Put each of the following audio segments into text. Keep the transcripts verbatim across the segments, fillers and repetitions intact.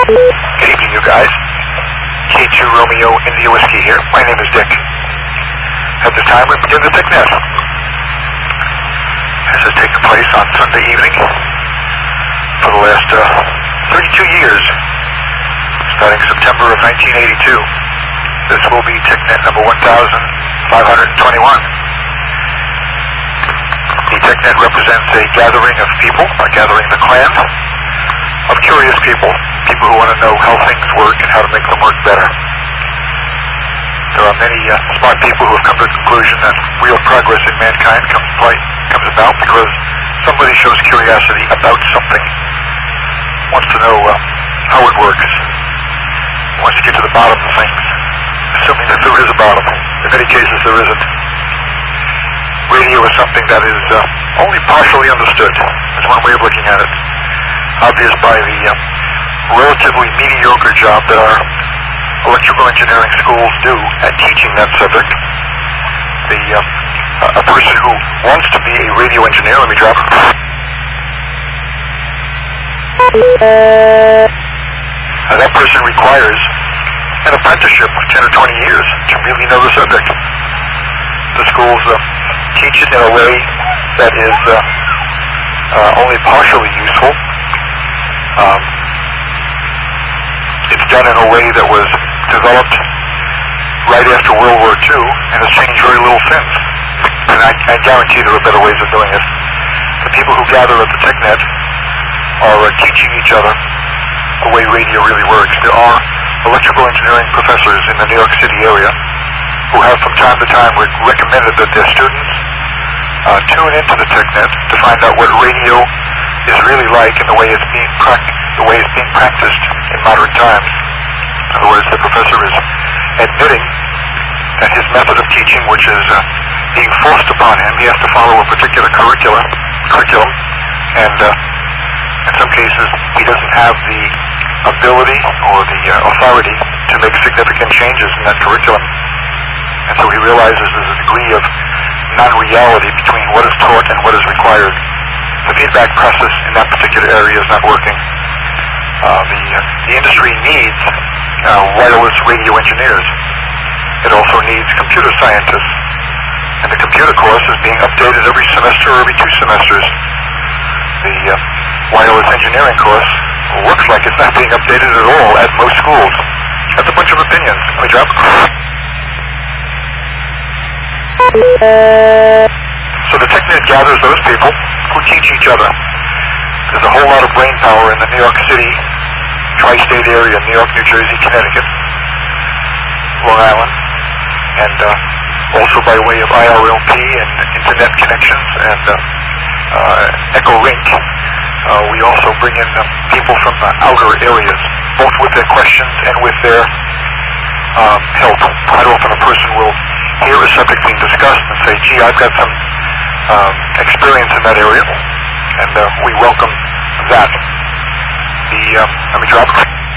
Good evening, you guys. K two Romeo India Whiskey here. My name is Dick. At this time, we begin the TechNet. This has taken place on Sunday evening for the last uh, thirty-two years, starting September of nineteen eighty-two. This will be TechNet number one thousand five hundred twenty-one. The TechNet represents a gathering of people, a gathering the clan, of curious people, people who want to know how things work and how to make them work better. There are many uh, smart people who have come to the conclusion that real progress in mankind comes, play, comes about because somebody shows curiosity about something, wants to know uh, how it works, wants to get to the bottom of things, assuming that there is a bottom. In many cases, there isn't. Radio is something that is uh, only partially understood, is one way of looking at it. Obvious by the uh, relatively mediocre job that our electrical engineering schools do at teaching that subject. The uh, a person who wants to be a radio engineer, let me drop it. Uh, that person requires an apprenticeship of ten or twenty years to really know the subject. The schools uh, teach it in a way that is uh, uh, only partially useful. Um, it's done in a way that was developed right after World War Two and has changed very little since. And I, I guarantee there are better ways of doing it. The people who gather at the TechNet are uh, teaching each other the way radio really works. There are electrical engineering professors in the New York City area who have from time to time recommended that their students uh, tune into the TechNet to find out what radio is really like and the way it's being prac- the way it's being practiced in modern times. In other words, the professor is admitting that his method of teaching, which is uh, being forced upon him, he has to follow a particular curriculum, curriculum, and uh, in some cases he doesn't have the ability or the uh, authority to make significant changes in that curriculum. And so he realizes there's a degree of non-reality between what is taught and what is required. The feedback process in that particular area is not working. Uh, the, uh, the industry needs uh, wireless radio engineers. It also needs computer scientists. And the computer course is being updated every semester or every two semesters. The uh, wireless engineering course looks like it's not being updated at all at most schools. That's a bunch of opinions. Let me drop. So the TechNet gathers those people who teach each other. There's a whole lot of brain power in the New York City, tri-state area, New York, New Jersey, Connecticut, Long Island, and uh, also by way of I R L P and internet connections and uh, uh, EchoLink. Uh, we also bring in uh, people from uh, outer areas, both with their questions and with their um, help. Quite often a person will hear a subject being discussed and say, gee, I've got some um, experience in that area, and uh, we welcome that. The, um, let me drop.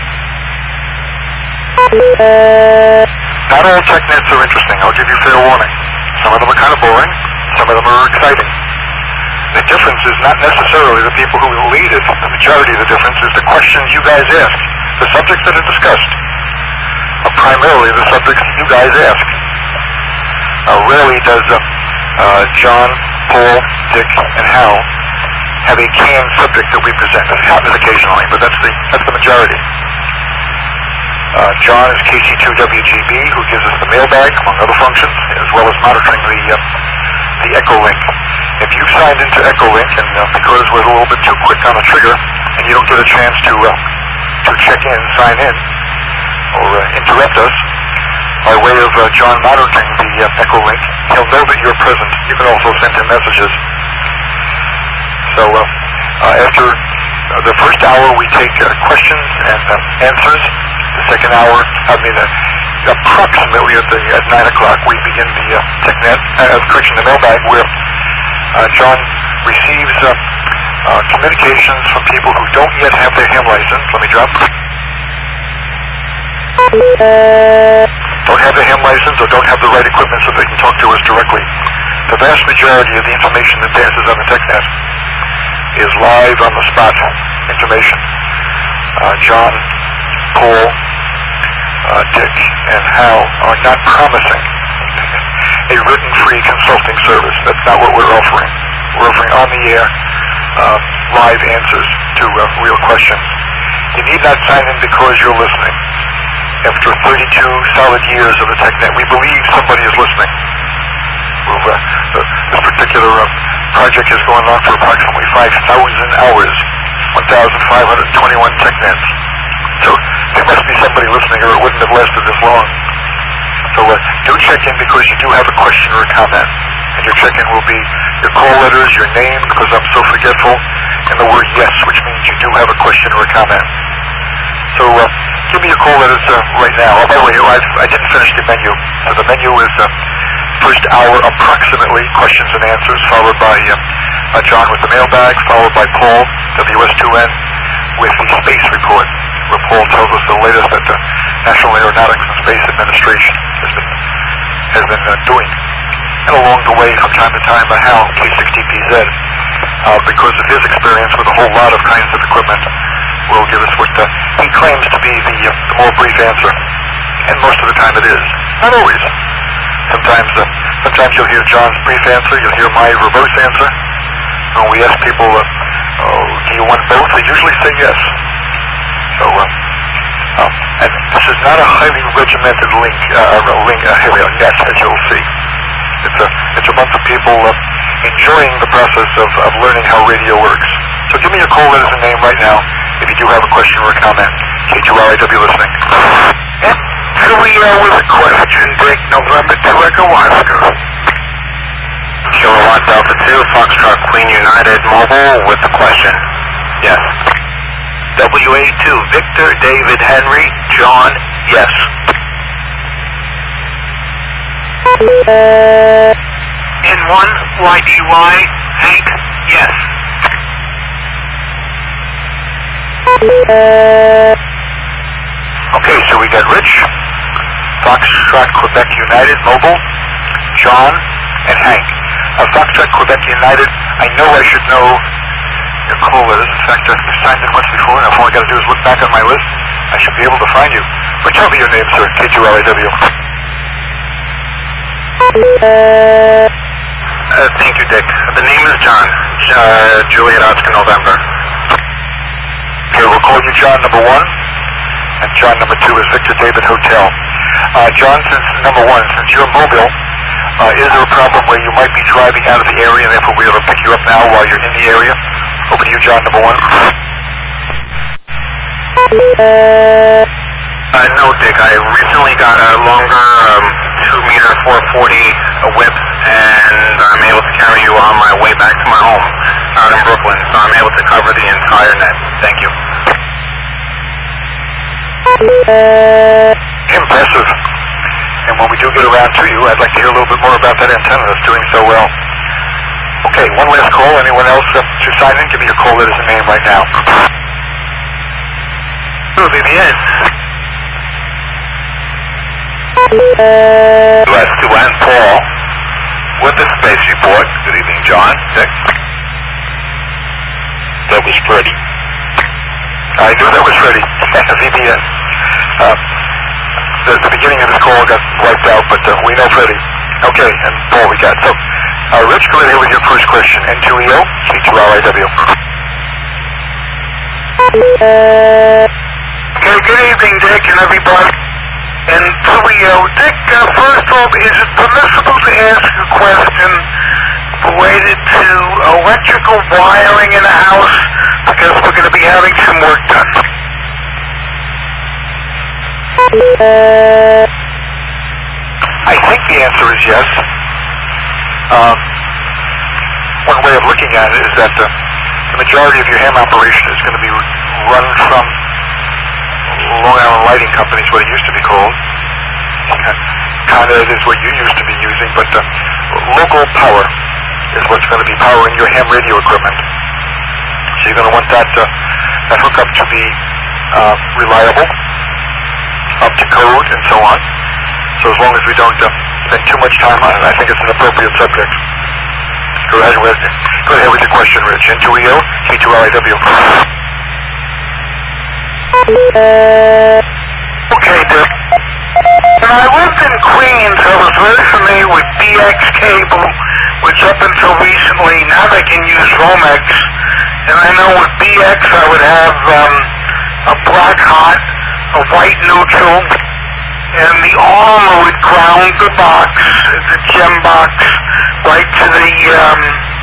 Not all TechNets are interesting. I'll give you fair warning. Some of them are kind of boring. Some of them are exciting. The difference is not necessarily the people who lead it. The majority of the difference is the questions you guys ask. The subjects that are discussed are primarily the subjects you guys ask. Uh, rarely does uh, uh, John, Paul, Dick, and Hal have a canned subject that we present. It happens occasionally, but that's the that's the majority. Uh, John is K C two W G B, who gives us the mailbag, among other functions, as well as monitoring the uh, the EchoLink. If you've signed into EchoLink, and uh, because we're a little bit too quick on the trigger, and you don't get a chance to uh, to check in, sign in, or uh, interrupt us, by way of uh, John monitoring the uh, EchoLink, he'll know that you're present. You can also send him messages. So uh, uh, after uh, the first hour, we take uh, questions and uh, answers. The second hour, I mean, uh, approximately at the at nine o'clock, we begin the uh, TechNet, uh, correction, the mailbag, where uh, John receives uh, uh, communications from people who don't yet have their ham license. Let me drop. Don't have the ham license or don't have the right equipment so they can talk to us directly. The vast majority of the information that passes on the TechNet is live on the spot information. Uh, John Paul, uh, Dick, and Hal are not promising a written free consulting service. That's not what we're offering. We're offering on-the-air, uh, live answers to uh, real questions. You need not sign in because you're listening. After thirty-two solid years of the TechNet, we believe somebody is listening. We've, uh, uh, this particular uh, project has gone on for approximately five thousand hours, one thousand five hundred twenty-one TechNets. So there must be somebody listening or it wouldn't have lasted this long. So uh, do check in because you do have a question or a comment. And your check-in will be your call letters, your name, because I'm so forgetful, and the word yes, which means you do have a question or a comment. So uh, give me your call letters uh, right now. Oh, by the way, I've, I didn't finish the menu. So the menu is uh, first hour approximately questions and answers, followed by uh, uh, John with the mailbag, followed by Paul, W S two N, with the space report, where Paul tells us the latest that the National Aeronautics and Space Administration has been, has been uh, doing. And along the way, from time to time, uh, Hal, K sixty P Z, uh, because of his experience with a whole lot of kinds of equipment, will give us what uh, he claims to be the, uh, the more brief answer. And most of the time it is. Not always. Sometimes uh, sometimes you'll hear John's brief answer, you'll hear my reverse answer. When we ask people, uh, oh, do you want both? They usually say yes. So, uh, uh, and this is not a highly regimented link, uh, link uh, here we are, net, as you'll see. It's a, it's a bunch of people uh, enjoying the process of, of learning how radio works. So give me your call letters and name right now if you do have a question or a comment. K two R I W listening. Yep. Here we are with a question, Dick, November two Echo Oscar. Kilowatt Delta two, Foxtrot Queen United Mobile with the question. Yes. W A two, Victor, David, Henry, John, yes. N one, Y D Y, Hank, yes. Okay, so we got Rich, Foxtrot Quebec United Mobile, John, and Hank. Uh, Foxtrot Quebec United, I know I should know your call letters. In fact, I've signed in once before, and all I got to do is look back on my list. I should be able to find you. But tell me your name, sir, K two R I W. Uh, thank you, Dick. The name is John. Uh, Juliet Oscar November. Okay, we'll call you John number one, and John number two is Victor David Hotel. Uh, John, since number one, since you're mobile, uh, is there a problem where you might be driving out of the area and therefore we're able to pick you up now while you're in the area? Over to you, John number one. Uh, no, Dick. I recently got a longer um, two meter four forty whip, and I'm able to carry you on my way back to my home out in Brooklyn, so I'm able to cover the entire net. Thank you. Impressive. And when we do get around to you, I'd like to hear a little bit more about that antenna that's doing so well. Okay, one last call. Anyone else uh, to sign in? Give me your call letters and name right now. It'll be the end. W S two N Paul with the space report. Good evening, John. Dick. That was Freddie. I knew that was Freddie. V B N. Uh, the, the beginning of this call got wiped out, but uh, we know Freddie. Okay, and Paul we got. So, uh, Rich, go ahead with your first question. N two E O, K two R I W. Okay, good evening, Dick, and everybody. And two E O, Dick, uh, first off, is it permissible to ask a question related to electrical wiring in a house? Because we're going to be having some work done. I think the answer is yes. Um, one way of looking at it is that the, the majority of your ham operation is going to be run from Long Island Lighting Company, is what it used to be called. Con Ed is what you used to be using, but uh, local power is what's going to be powering your ham radio equipment. So you're going to want that, uh, that hookup to be uh, reliable, up to code, and so on. So as long as we don't uh, spend too much time on it, I think it's an appropriate subject. Go ahead with, go ahead with your question, Rich. N two E O, K two R I W. Okay, Dick. When I lived in Queens, I was very familiar with B X cable, which up until recently, now they can use Romex. And I know with B X I would have um, a black hot, a white neutral, and the armor would ground the box, the gem box, right to the um,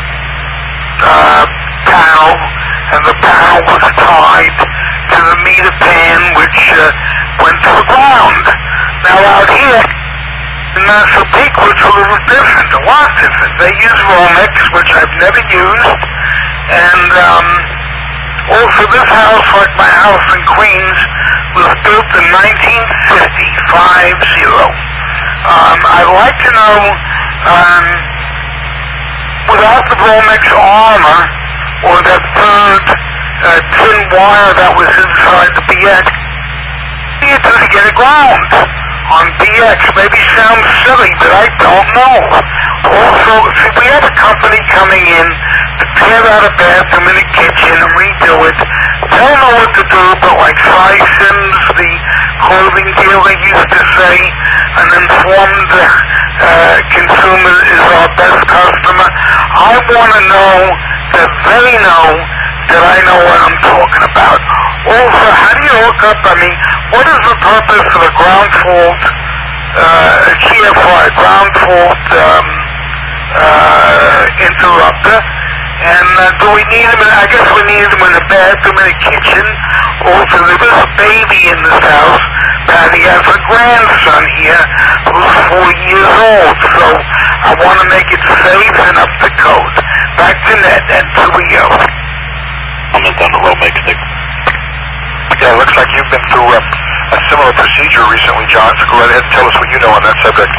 uh, panel, and the panel was tied to the meter pan, which uh, went to the ground. Now out here, in National Peak, it's a little different, a lot different. They use Romex, which I've never used, and um, also this house, like my house in Queens, was built in nineteen fifty, five zero. Um, I'd like to know, um, without the Romex armor, or that third uh, tin wire that was inside the B X, what do you do to get it ground on B X? Maybe sounds silly, but I don't know. Also, if we have a company coming in to tear out a bathroom in the kitchen and redo it, they don't know what to do, but like Sysons, the clothing dealer, used to say, an informed uh, consumer is our best customer. I want to know that they know that I know what I'm talking about. Also, how do you hook up, I mean, what is the purpose of a ground fault, uh, a G F I, ground fault um, uh, interrupter? And uh, do we need them, in, I guess we need them in the bathroom, in the kitchen. Also, there is a baby in this house. Patty has a grandson here who's four years old, so I want to make it safe and up to code. Back to Ned, and here we go. Comment on the Romex stick. Yeah, it looks like you've been through a, a similar procedure recently, John, so go right ahead and tell us what you know on that subject.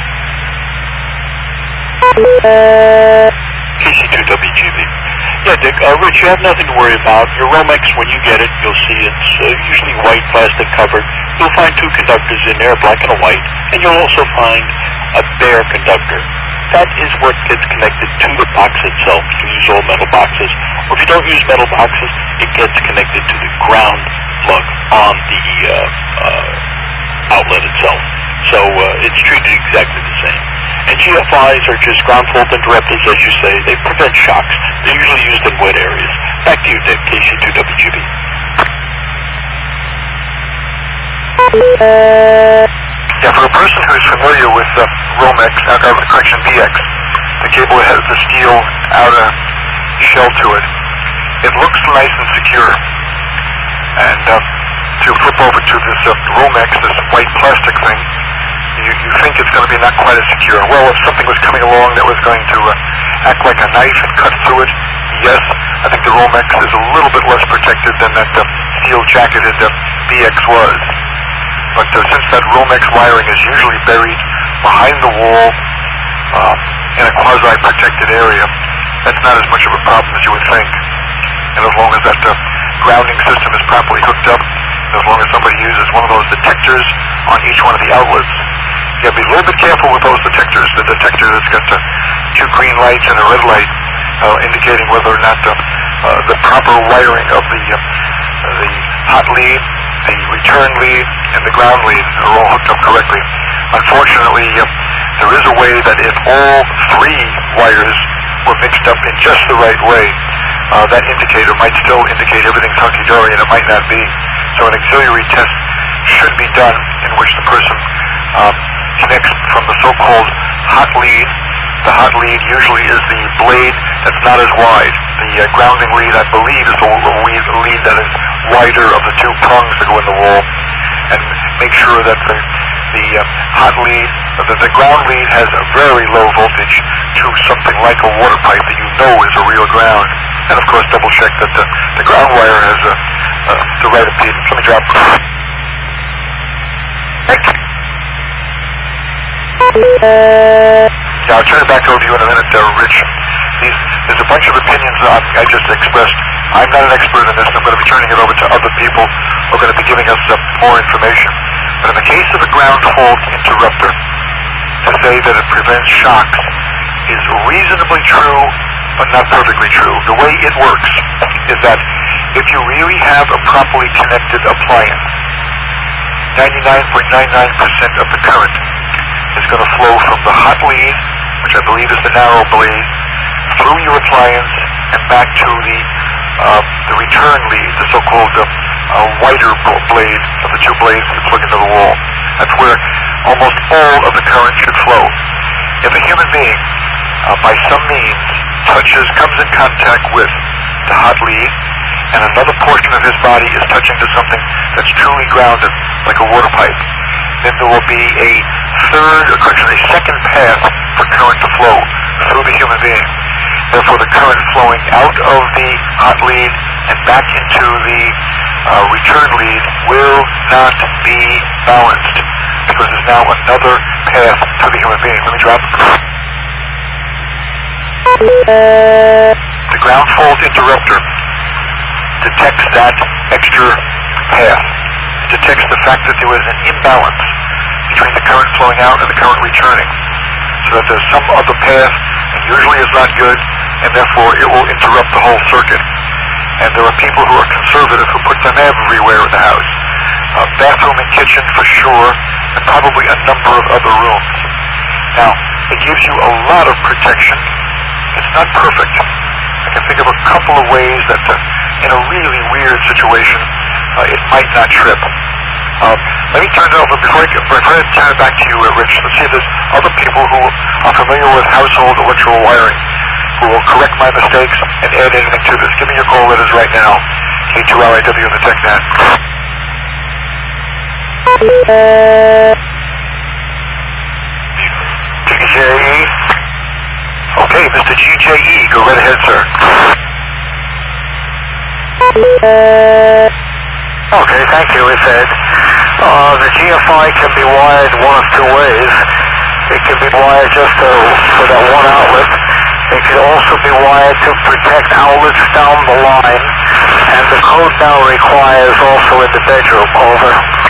K C two W G B. Yeah, Dick, uh, Rich, you have nothing to worry about. Your Romex, when you get it, you'll see it's uh, usually white plastic covered. You'll find two conductors in there, black and a white, and you'll also find a bare conductor. That is what gets connected to the box itself. You use all metal boxes. Or if you don't use metal boxes, it gets connected to the ground plug on the uh, uh, outlet itself. So uh, it's treated exactly the same. And G F Is are just ground fault interrupters, as you say. They prevent shocks. They're usually used in wet areas. Back to you, Dick, K C two W G B. Yeah, for a person who's familiar with uh, Romex, uh, correction, B X, the cable has the steel outer shell to it. It looks nice and secure. And uh, to flip over to this uh, Romex, this white plastic thing, you, you think it's going to be not quite as secure. Well, if something was coming along that was going to uh, act like a knife and cut through it, yes, I think the Romex is a little bit less protected than that uh, steel-jacketed uh, B X was. But uh, since that Romex wiring is usually buried behind the wall uh, in a quasi-protected area, that's not as much of a problem as you would think. And as long as that uh, grounding system is properly hooked up, as long as somebody uses one of those detectors on each one of the outlets, you have to be a little bit careful with those detectors. The detector that's got uh, two green lights and a red light uh, indicating whether or not uh, uh, the proper wiring of the, uh, the hot lead, the return lead, and the ground lead are all hooked up correctly. Unfortunately, uh, there is a way that if all three wires were mixed up in just the right way, uh, that indicator might still indicate everything's hunky-dory, and it might not be. So an auxiliary test should be done in which the person um, connects from the so-called hot lead. The hot lead usually is the blade that's not as wide. The uh, grounding lead, I believe, is the lead that is wider of the two prongs that go in the wall. And make sure that the, the uh, hot lead, that the ground lead has a very low voltage to something like a water pipe that you know is a real ground. And of course, double check that the, the ground wire has a, uh, the right impedance. Let me drop. Yeah, I'll turn it back over to you in a minute, uh, Rich. These, there's a bunch of opinions uh, I just expressed. I'm not an expert in this. I'm going to be turning it over to other people who are going to be giving us uh, more information. But in the case of a ground fault interrupter, to say that it prevents shocks is reasonably true, but not perfectly true. The way it works is that if you really have a properly connected appliance, ninety-nine point nine nine percent of the current is going to flow from the hot lead, which I believe is the narrow blade, through your appliance and back to the uh, the return lead, the so-called uh, uh, wider blade of the two blades that plug into the wall. That's where almost all of the current should flow. If a human being, uh, by some means, touches, comes in contact with the hot lead, and another portion of his body is touching to something that's truly grounded, like a water pipe, then there will be a third, or correction, a second path for current to flow through the human being. Therefore, the current flowing out of the hot lead and back into the uh, return lead will not be balanced, because there's now another path to the human being. Let me drop. The ground fault interrupter detects that extra path. It detects the fact that there was an imbalance between the current flowing out and the current returning, so that there's some other path that usually is not good, and therefore it will interrupt the whole circuit. And there are people who are conservative who put them everywhere in the house. Uh, bathroom and kitchen for sure, and probably a number of other rooms. Now, it gives you a lot of protection. It's not perfect. I can think of a couple of ways that uh, in a really weird situation, uh, it might not trip. Uh, let me turn it over, before I, before I turn it back to you, uh, Rich, let's see if there's other people who are familiar with household electrical wiring who will correct my mistakes and add anything to this. Give me your call letters right now. K two L I W in the TechNet. G J E? Okay, Mister G J E, go right ahead, sir. Okay, thank you. It's Ed. Uh, the G F I can be wired one of two ways. It can be wired just to, for that one outlet. It can also be wired to protect outlets down the line. And the code now requires also in the bedroom. Over.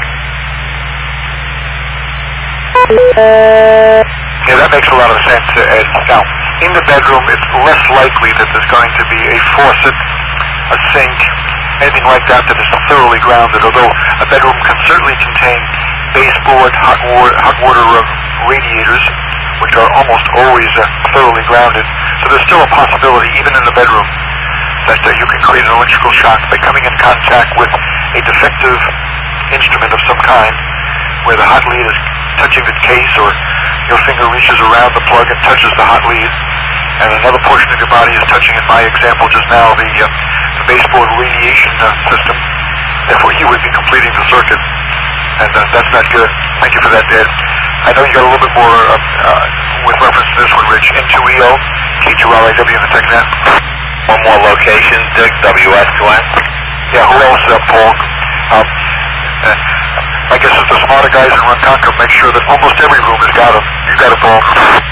Yeah, that makes a lot of sense, Ed. Now, in the bedroom, it's less likely that there's going to be a faucet, a sink, anything like that that is thoroughly grounded, although a bedroom can certainly contain baseboard, hot water, hot water uh, radiators, which are almost always uh, thoroughly grounded. So there's still a possibility, even in the bedroom, that uh, you can create an electrical shock by coming in contact with a defective instrument of some kind, where the hot lead is touching the case, or your finger reaches around the plug and touches the hot lead, and another portion of your body is touching, in my example just now, the, uh, the baseboard radiation uh, system. Therefore, you would be completing the circuit, and uh, that's not good. Thank you for that, Ed. I know you got a little bit more uh, uh, with reference to this one, Rich. N two E O, K two L I W in the TechNet. One more location, Dick, W S two N. Yeah, who else, uh, Paul? Um, uh, I guess it's the smarter guys in Rontonka make sure that almost every room has got them. You got it, Paul.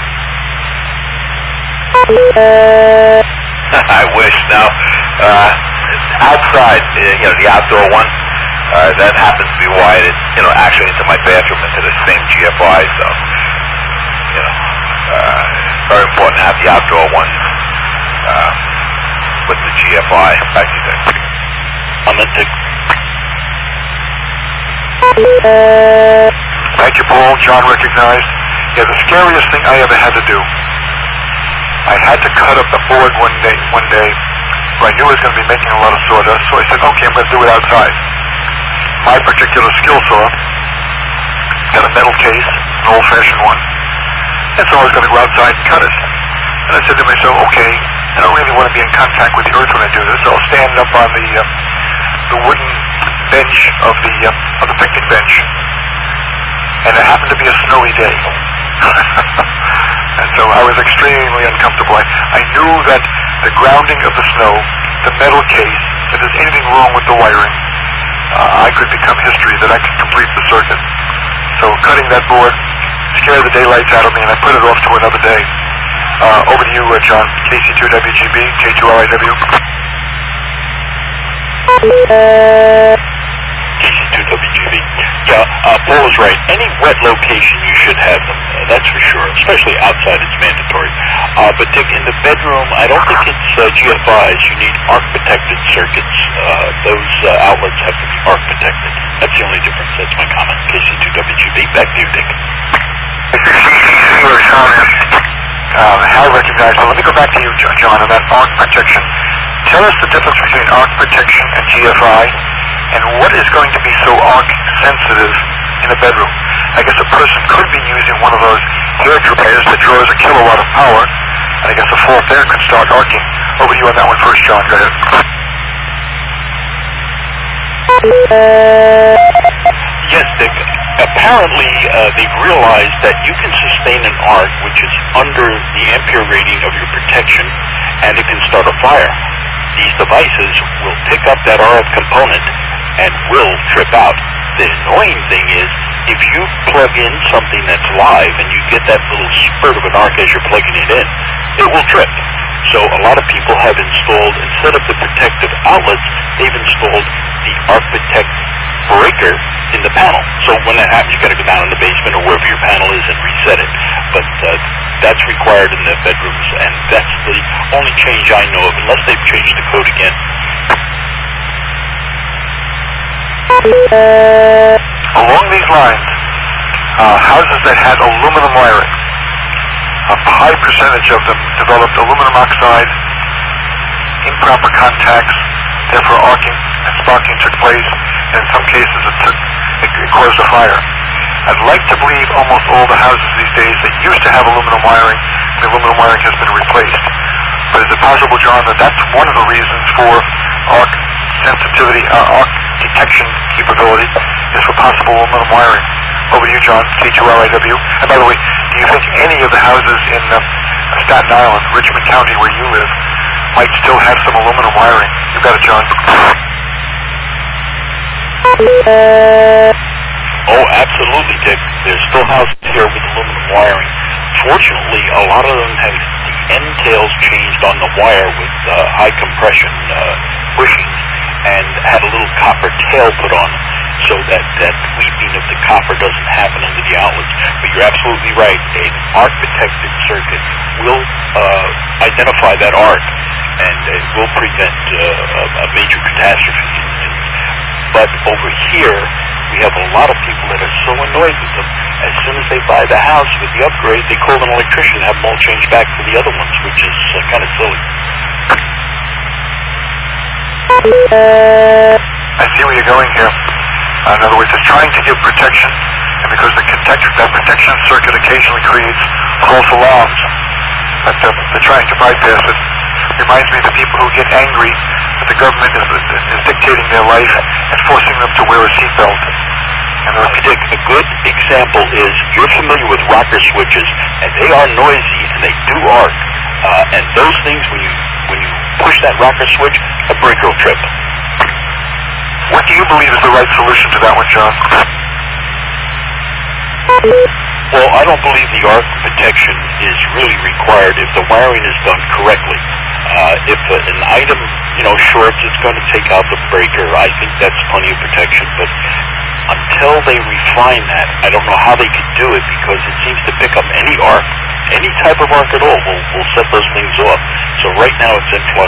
I wish. Now, uh, outside, uh, you know, the outdoor one, uh, that happens to be wired, you know, actually into my bathroom, into the same G F I, so, you know, uh, very important to have the outdoor one uh, with the G F I. Back to you. I'm a Dick. Thank you, Paul. John recognized. Yeah, the scariest thing I ever had to do, I had to cut up the board one day, one day, where I knew I was going to be making a lot of sawdust, so I said, okay, I'm going to do it outside. My particular skill saw had a metal case, an old-fashioned one, and so I was going to go outside and cut it. And I said to myself, okay, I don't really want to be in contact with the earth when I do this, so I'll stand up on the uh, the wooden bench of the uh, of the picnic bench. And it happened to be a snowy day. And so I was extremely uncomfortable. I, I knew that the grounding of the snow, the metal case, if there's anything wrong with the wiring, uh, I could become history, that I could complete the circuit. So cutting that board scared the daylights out of me, and I put it off to another day. Uh, over to you, uh, John. K C two W G B, K two L I W. K C two W G B. Yeah, uh, Paul is right. Any wet location, you should have them. Uh, that's for sure. Especially outside, it's mandatory. it. Uh, but Dick, in the bedroom, I don't think it's uh, G F Is. You need arc-protected circuits. Uh, those uh, outlets have to be arc-protected. That's the only difference. That's my comment. K C two W G B. Back to you, Dick. C C C or comment. Um, how recognized. Well, let me go back to you, John, on that arc protection. Tell us the difference between arc protection and G F I, and what is going to be so arc sensitive in a bedroom. I guess a person could be using one of those hair dryers that draws a kilowatt of power, and I guess a fault there could start arcing. Over to you on that one first, John. Go ahead. Yes, Dick. Apparently, uh, they've realized that you can sustain an arc which is under the ampere rating of your protection, and it can start a fire. These devices will pick up that R F component and will trip out. The annoying thing is, if you plug in something that's live and you get that little spurt of an arc as you're plugging it in, it will trip. So a lot of people have installed, instead of the protective outlets, they've installed the Arc Protect breaker in the panel. So when that happens, you got to go down in the basement or wherever your panel is and reset it. But uh, that's required in the bedrooms, and that's the only change I know of, unless they've changed the code again. Along these lines, uh, houses that had aluminum wiring, a high percentage of them developed aluminum oxide, improper contacts, therefore arcing and sparking took place, and in some cases it, took, it, it caused a fire. I'd like to believe almost all the houses these days that used to have aluminum wiring, the aluminum wiring has been replaced. But is it possible, John, that that's one of the reasons for arc sensitivity, uh, arc detection capability, is for possible aluminum wiring? Over to you, John, K two R I W. And by the way, do you think any of the houses in uh, Staten Island, Richmond County, where you live, might still have some aluminum wiring? You got it, John. Oh, absolutely, Dick. There's still houses here with aluminum wiring. Fortunately, a lot of them have the end tails changed on the wire with uh, high compression uh, bushings, and had a little copper tail put on them, so that that weeping of the copper doesn't happen under the outlets. But you're absolutely right. An arc-protected circuit will uh, identify that arc, and it will prevent uh, a, a major catastrophe. But over here, we have a lot of people that are so annoyed with them. As soon as they buy the house with the upgrade, they call an electrician and have them all changed back to the other ones, which is uh, kind of silly. I see where you're going here. Uh, in other words, it's trying to give protection, and because the protector, that protection circuit occasionally creates false alarms, that uh, they're trying to bypass it. Reminds me of the people who get angry that the government is, is dictating their life and forcing them to wear a seatbelt. And uh, Dick, a good example is, you're familiar with rocker switches, and they are noisy and they do arc. Uh, and those things, when you when you push that rocker switch, a breaker will trip. What do you believe is the right solution to that one, John? Well, I don't believe the arc protection is really required if the wiring is done correctly. Uh, if a, an item, you know, shorts, it's going to take out the breaker. I think that's plenty of protection. But until they refine that, I don't know how they could do it, because it seems to pick up any arc, any type of arc at all will, will set those things off. So right now it's in flux.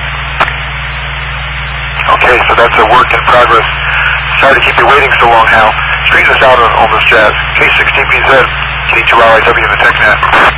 Okay, so that's a work in progress. Sorry to keep you waiting so long, Hal. Straighten us out on all this jazz. K six T P Z, K two R I W in the TechNet.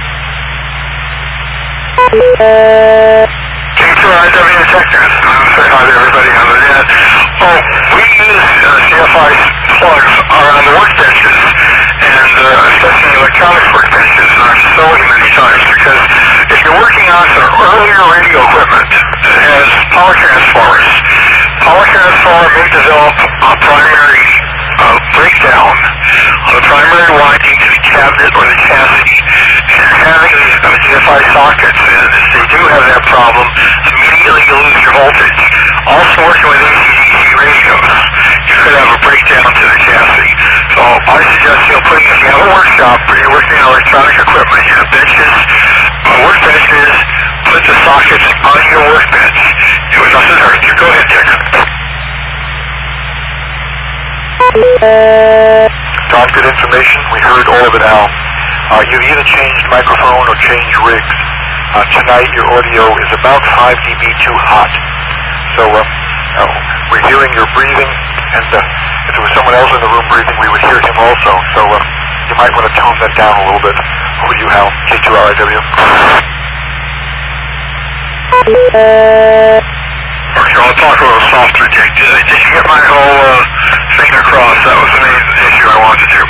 K two R I W in the TechNet. Say hi to everybody on the net. Oh, we use uh, C F I plugs around the workbenches, and uh, especially electronic workbenches in our facility many times, because if you're working on some earlier radio equipment that has power transformers, power transformer may develop a primary uh, breakdown on the primary winding to the cabinet or the chassis, and having these uh, G F I sockets, and if they do have that problem, immediately you lose your voltage. Also working with A C D C radios, you could have a breakdown to the chassis. So I suggest, you know, putting, if you have a workshop where you're working on electronic equipment, you have benches, uh, workbenches, put the sockets on your workbench. It doesn't hurt you. Go ahead, Dick. John, good information. We heard all of it, Al. Uh, you've either changed microphone or changed rigs. Uh, tonight your audio is about five decibels too hot. So uh, uh, we're hearing your breathing, and uh, if there was someone else in the room breathing, we would hear him also. So uh, you might want to tone that down a little bit. Over to you, Hal. K two R I W. Okay, I'll talk a little softer, Jake. Did, did you get my whole uh, thing across? That was the main issue I wanted to do.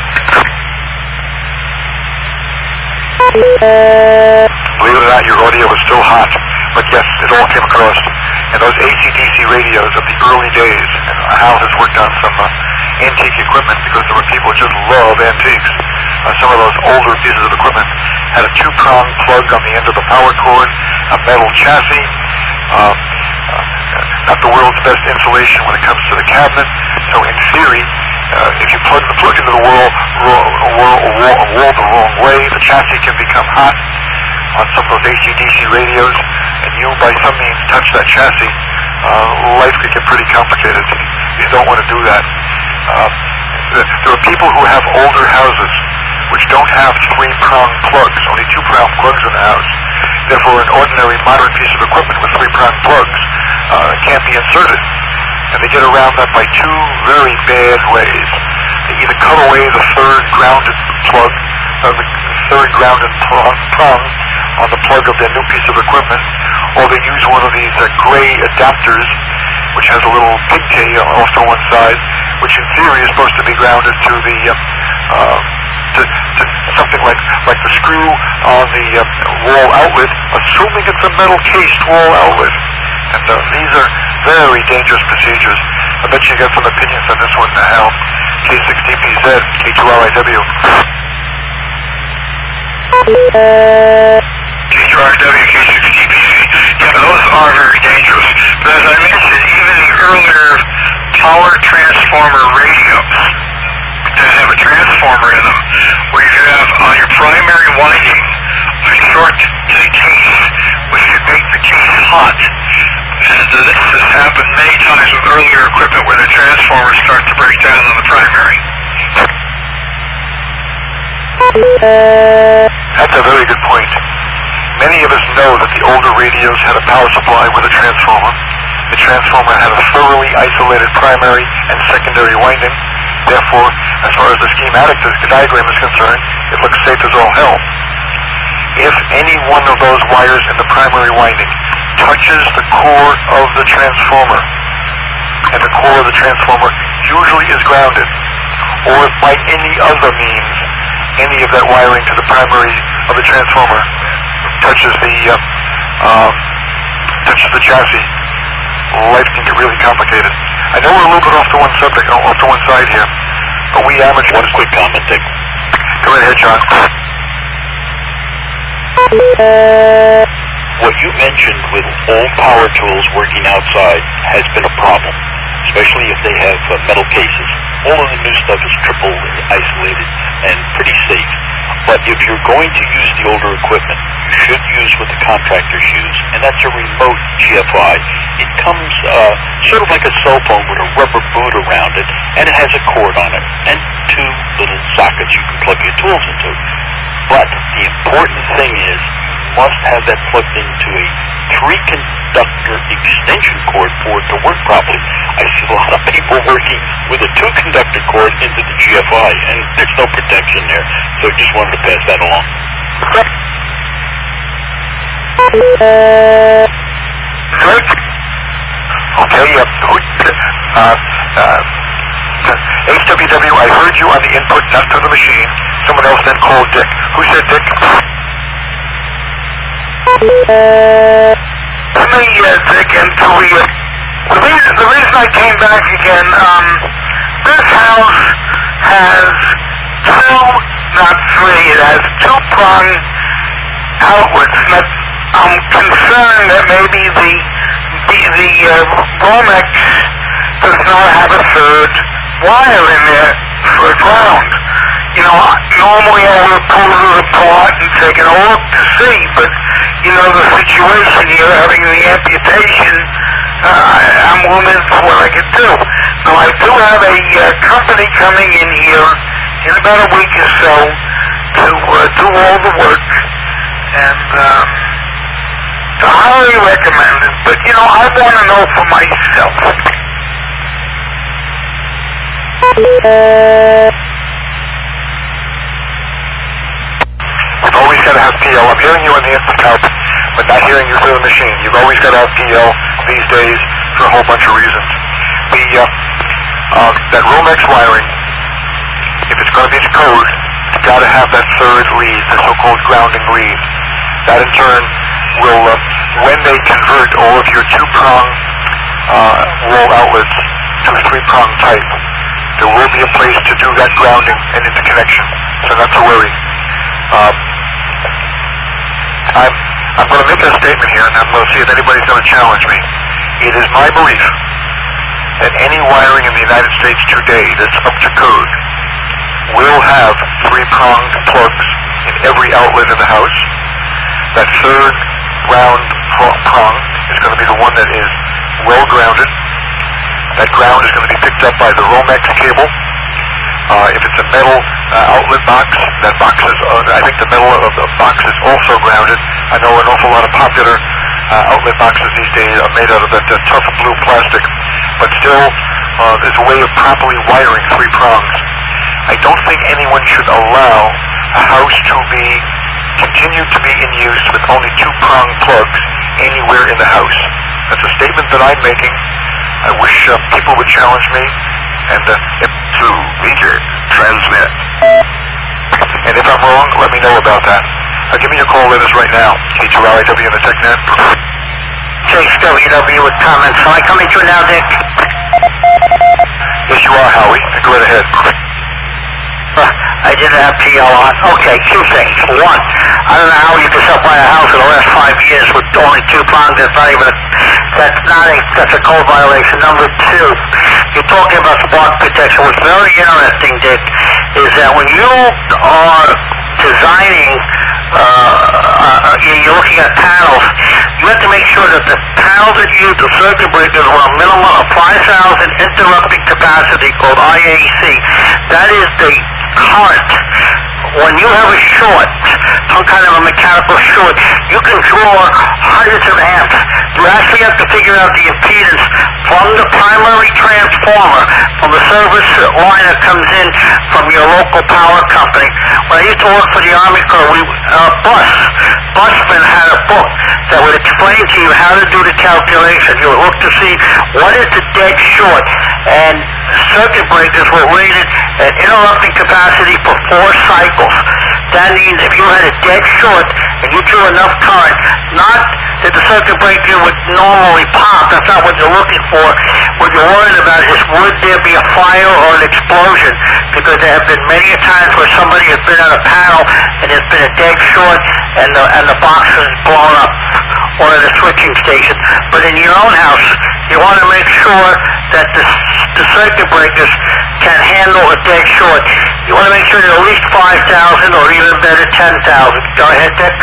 Believe it or not, your audio was still hot. But yes, it all came across. And those A C D C radios of the early days, and Hal has worked on some uh, antique equipment because there were people who just love antiques. Uh, some of those older pieces of equipment had a two-prong plug on the end of the power cord, a metal chassis, uh, uh, not the world's best insulation when it comes to the cabinet. So in theory, uh, if you plug the plug into the wall, wall, wall, wall, wall the wrong way, the chassis can become hot on some of those A C D C radios, and you by some means touch that chassis, uh, life could get pretty complicated. You don't want to do that. Uh, there are people who have older houses which don't have three-prong plugs, only two-prong plugs in the house. Therefore, an ordinary modern piece of equipment with three-prong plugs uh, can't be inserted. And they get around that by two very bad ways. They either cut away the third grounded plug, uh, the third grounded prong, prong on the plug of their new piece of equipment, or they use one of these uh, gray adapters, which has a little pigtail off to one side, which in theory is supposed to be grounded to the uh, uh, to, to something like like the screw on the uh, wall outlet, assuming it's a metal cased wall outlet. And uh, these are very dangerous procedures. I bet you got some opinions on this one, Hal. K six D P Z, K two R I W. K two R I W, K six D P Z. Yeah, those are very dangerous. But as I mentioned, even the earlier power transformer radios that have a transformer in them, where you could have on your primary winding a short to the case, which could make the case hot. And uh, this has happened many times with earlier equipment where the transformers start to break down on the primary. That's a very good point. Many of us know that the older radios had a power supply with a transformer. The transformer had a thoroughly isolated primary and secondary winding. Therefore, as far as the schematic the diagram is concerned, it looks safe as all hell. If any one of those wires in the primary winding touches the core of the transformer, and the core of the transformer usually is grounded, or if by any other means any of that wiring to the primary of the transformer touches the uh, um, touches the chassis, life can get really complicated. I know we're a little bit off to one subject, off to one side here, but we amateurs. One quick comment, Dick. Go right ahead, John. What you mentioned with all power tools working outside has been a problem, especially if they have uh, metal cases. All of the new stuff is triple isolated and pretty safe. But if you're going to use the older equipment, you should use what the contractors use, and that's a remote G F I. It comes uh, sort of like a cell phone with a rubber boot around it, and it has a cord on it, and two little sockets you can plug your tools into. But the important thing is you must have that plugged into a three-conductor extension cord for it to work properly. I see a lot of people working with a two-conductor cord into the G F I, and there's no protection there. So I just wanted to pass that along. Okay, uh, uh, uh, H W W, I heard you on the input, not to the machine. Someone else then called Dick. Who said Dick? Let me, uh, Dick, and Talia. The reason, the reason I came back again, um, this house has two, not three, it has two prong outlets. And I'm concerned that maybe the, the, the uh, Romex does not have a third wire in there for a ground. You know, normally I would have pulled it apart and taken a look to see, but, you know, the situation here, having the amputation, uh, I'm limited to what I can do. Now, I do have a uh, company coming in here in about a week or so to uh, do all the work, and um, I highly recommend it. But, you know, I want to know for myself. You've always got to have P L. I'm hearing you on the input out, but not hearing you through the machine. You've always got to have P L these days for a whole bunch of reasons. The uh, uh, that Romex wiring, if it's going to be to code, you've got to have that third lead, the so-called grounding lead. That in turn will, uh, when they convert all of your two-prong uh, wall outlets to three-prong type, there will be a place to do that grounding and interconnection. So not to worry. Um, I'm, I'm going to make a statement here, and I'm going to see if anybody's going to challenge me. It is my belief that any wiring in the United States today that's up to code will have three-pronged plugs in every outlet in the house. That third round prong is going to be the one that is well grounded. That ground is going to be picked up by the Romex cable. Uh, if it's a metal uh, outlet box, that box is, uh, I think the metal of the box is also grounded. I know an awful lot of popular uh, outlet boxes these days are made out of that uh, tough blue plastic, but still uh, there's a way of properly wiring three prongs. I don't think anyone should allow a house to be continued to be in use with only two prong plugs anywhere in the house. That's a statement that I'm making. I wish uh, people would challenge me. And uh, if to meter transmit. And if I'm wrong, let me know about that. Uh, give me your call letters right now. H R I W in the TechNet. Chase W W with comments. Am I coming through now, Dick? Yes, you are, Howie. Go right ahead. Uh, I didn't have P L on. Okay, two things. One, I don't know how you can sell by a house in the last five years with only two prongs. That's not even a, that's not a, that's a code violation. Number two, you're talking about spark protection. What's very interesting, Dick, is that when you are designing, uh, uh, you're looking at panels, you have to make sure that the panels that you use, the circuit breakers, are a minimum of five thousand interrupting capacity, called I A C. That is the current. When you have a short, some kind of a mechanical short, you can draw hundreds of amps. You actually have to figure out the impedance from the primary transformer, from the service line that comes in from your local power company. When I used to work for the Army Corps, we, uh, Bus, Busman had a book that would explain to you how to do the calculation. You would look to see what is the dead short, and circuit breakers were rated at interrupting capacity for four cycles. That means if you had a dead short and you drew enough current, not that the circuit breaker would normally pop, that's not what you're looking for. What you're worried about is would there be a fire or an explosion, because there have been many times where somebody has been on a panel and there's been a dead short and the, and the box is blown up, or at a switching station. But in your own house, you want to make sure that the, the circuit breakers can handle a dead short. You want to make sure they're at least five thousand or even better ten thousand. Go ahead, Dick.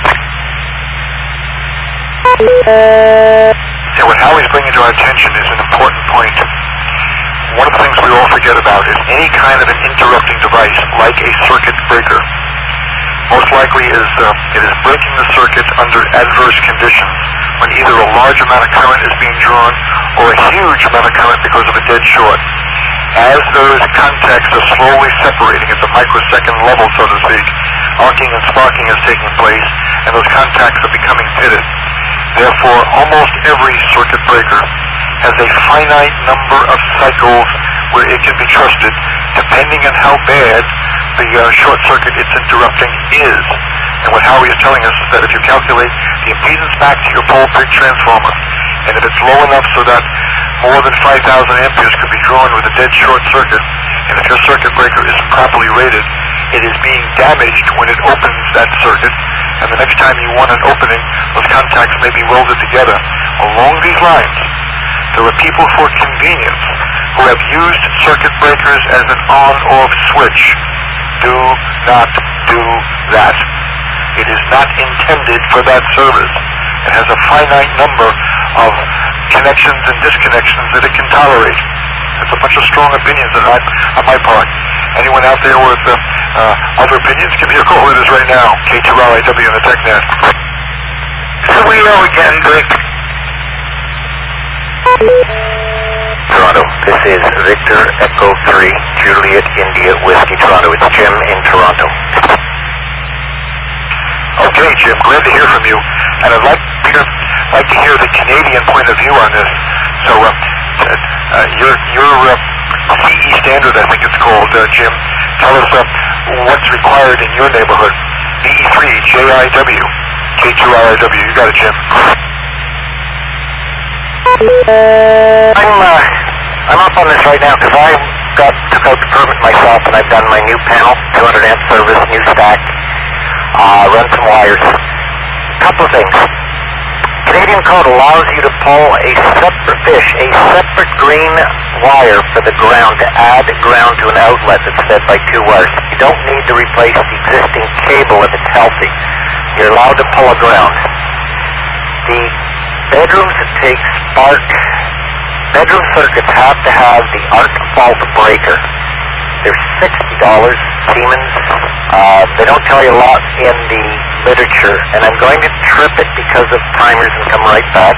Yeah, what Howie's bringing to our attention is an important point. One of the things we all forget about is any kind of an interrupting device, like a circuit breaker, most likely is uh, it is breaking the circuit under adverse conditions, when either a large amount of current is being drawn or a huge amount of current because of a dead short. As those contacts are slowly separating at the microsecond level, so to speak, arcing and sparking is taking place, and those contacts are becoming pitted. Therefore, almost every circuit breaker has a finite number of cycles where it can be trusted, depending on how bad the uh, short circuit it's interrupting is. And what Howie is telling us is that if you calculate the impedance back to your pole pick transformer, and if it's low enough so that more than five thousand amperes could be drawn with a dead short circuit, and if your circuit breaker isn't properly rated, it is being damaged when it opens that circuit, and the next time you want an opening, those contacts may be welded together. Along these lines, there are people for convenience who have used circuit breakers as an on-off switch. Do not do that. It is not intended for that service. It has a finite number of connections and disconnections that it can tolerate. There's a bunch of strong opinions on, I, on my part. Anyone out there with uh, uh, other opinions, give me a call. It is right now. K two R I W on the TechNet. three oh again, Dick. Toronto, this is Victor Echo three, Juliet India Whiskey Toronto. It's Jim in Toronto. Okay, Jim, glad to hear from you. And I'd like, Peter, like to hear the Canadian point of view on this. So, uh, uh, your, your uh, C E standard, I think it's called, uh, Jim, tell us uh, what's required in your neighborhood. B E three, J I W, K two R I W. You got it, Jim. I'm, uh, I'm up on this right now because I got, took out the permit myself and I've done my new panel, two hundred amp service, new stack, uh, run some wires. Couple of things. Canadian code allows you to pull a separate fish, a separate green wire for the ground to add ground to an outlet that's fed by two wires. You don't need to replace the existing cable if it's healthy. You're allowed to pull a ground. The bedrooms that take spark, bedroom circuits have to have the arc fault breaker. They're sixty dollars, Siemens. Uh, they don't tell you a lot in the literature, and I'm going to trip it because of timers and come right back.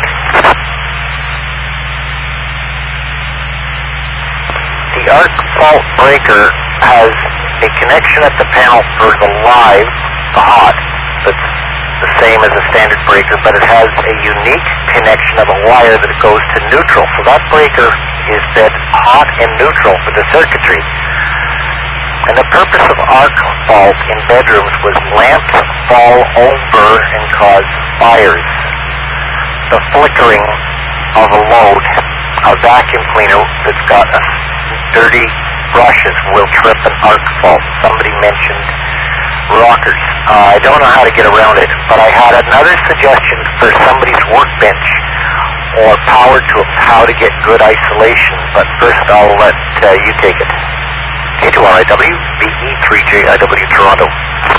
The arc fault breaker has a connection at the panel for the live, the hot, that's the same as a standard breaker, but it has a unique connection of a wire that goes to neutral. So that breaker is fed hot and neutral for the circuitry. And the purpose of arc fault in bedrooms was lamps fall over and cause fires. The flickering of a load, a vacuum cleaner that's got a dirty brushes will trip an arc fault. Somebody mentioned rockers. Uh, I don't know how to get around it, but I had another suggestion for somebody's workbench or power tools, how to get good isolation, but first I'll let uh, you take it. K two R I W, B E three J I W, Toronto.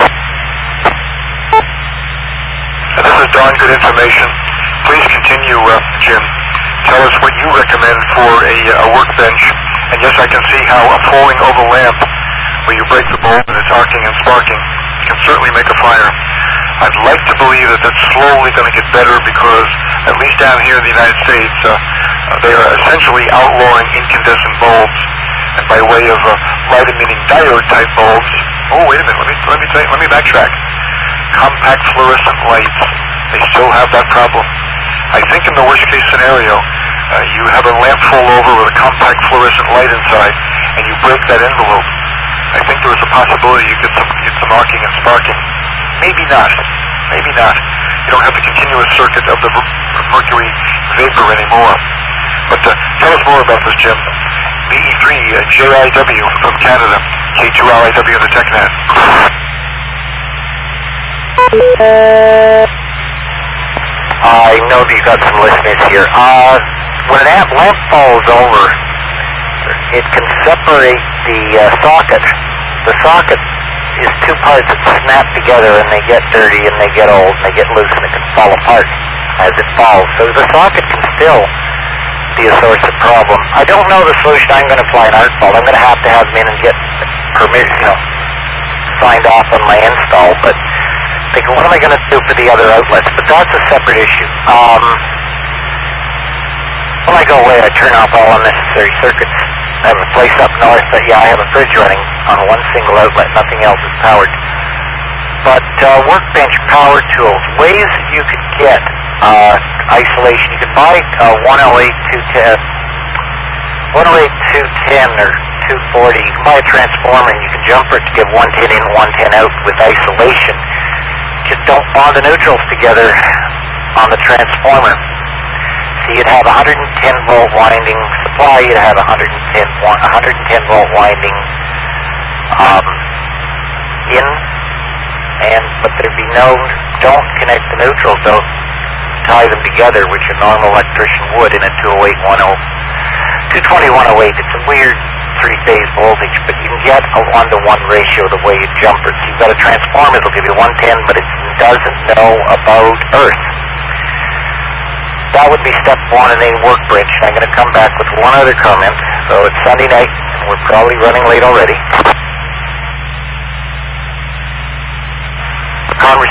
This is darn good information. Please continue, uh, Jim. Tell us what you recommend for a, a workbench. And yes, I can see how a falling over lamp, where you break the bulb and it's arcing and sparking, can certainly make a fire. I'd like to believe that that's slowly going to get better because, at least down here in the United States, uh, they are essentially outlawing incandescent bulbs. And by way of uh, light-emitting diode-type bulbs, oh, wait a minute, let me, let me, let me backtrack. Compact fluorescent lights, they still have that problem. I think in the worst-case scenario, uh, you have a lamp fall over with a compact fluorescent light inside, and you break that envelope. I think there is a possibility you get some, get some arcing and sparking. Maybe not. Maybe not. You don't have the continuous circuit of the mercury vapor anymore. But uh, tell us more about this, Jim. B E three uh, J I W from Canada, K two R I W on the TechNet. I know that you've got some listeners here. Uh, when an amp lamp falls over, it can separate the uh, socket. The socket is two parts that snap together and they get dirty and they get old and they get loose and it can fall apart as it falls. So the socket can still be a source of problem. I don't know the solution. I'm going to apply an arc fault. I'm going to have to have them in and get permit, you know, signed off on my install. But thinking, what am I going to do for the other outlets? But that's a separate issue. Um, when I go away, I turn off all unnecessary circuits. I have a place up north that, yeah, I have a fridge running on one single outlet. Nothing else is powered. But uh, workbench power tools, ways you could get uh, isolation. You can buy uh, one oh eight two ten, one oh eight two ten or two forty. You can buy a transformer and you can jumper it to give one ten in, one ten out with isolation. Just don't bond the neutrals together on the transformer. So you'd have one hundred ten volt winding supply, you'd have one hundred ten volt winding um, in, and but there'd be no, don't connect the neutrals, don't tie them together, which a normal electrician would in a two oh eight one oh, two twenty one oh eight. It's a weird three-phase voltage, but you can get a one-to-one ratio the way you jumper. So you've got a transformer that'll give you one ten, but it doesn't know about Earth. That would be step one in a workbench. I'm going to come back with one other comment. So it's Sunday night, and we're probably running late already.